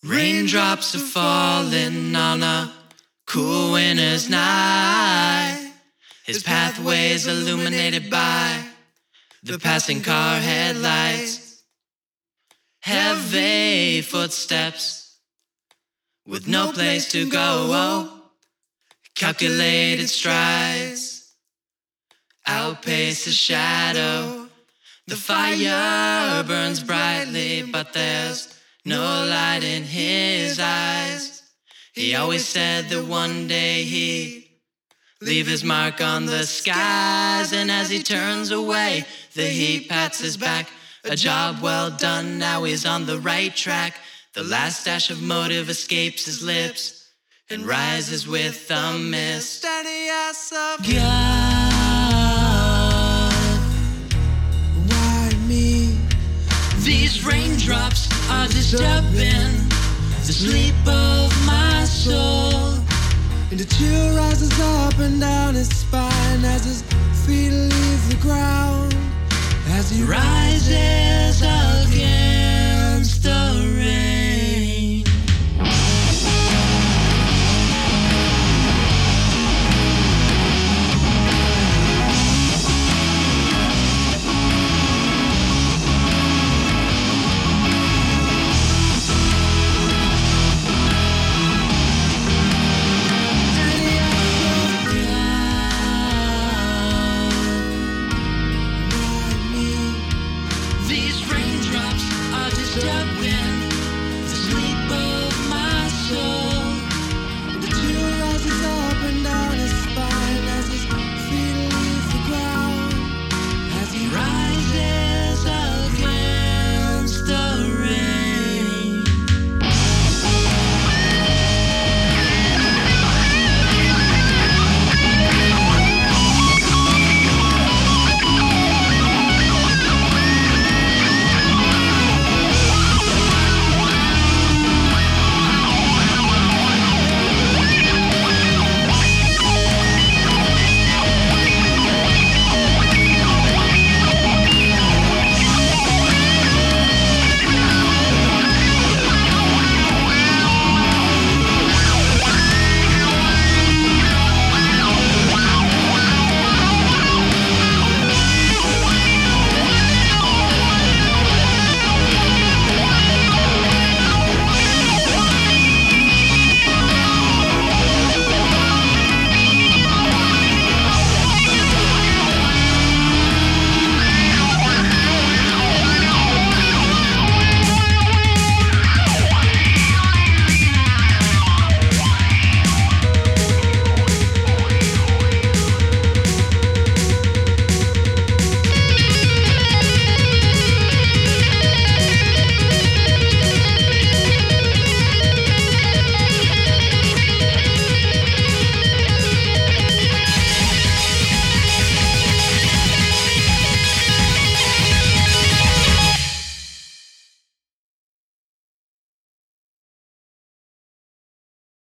Raindrops are falling on a cool winter's night. His pathways illuminated by the passing car headlights. Heavy footsteps with no place to go. Calculated strides outpace the shadow. The fire burns brightly, but there's no light in his eyes. He always said that one day he'd leave his mark on the skies. And as he turns away, the heat pats his back. A job well done, now he's on the right track. The last dash of motive escapes his lips and rises with a mist. And he asks of God, why me? These raindrops are disturbing the sleep of my soul. And the chill rises up and down his spine as his feet leave the ground. As he rises again.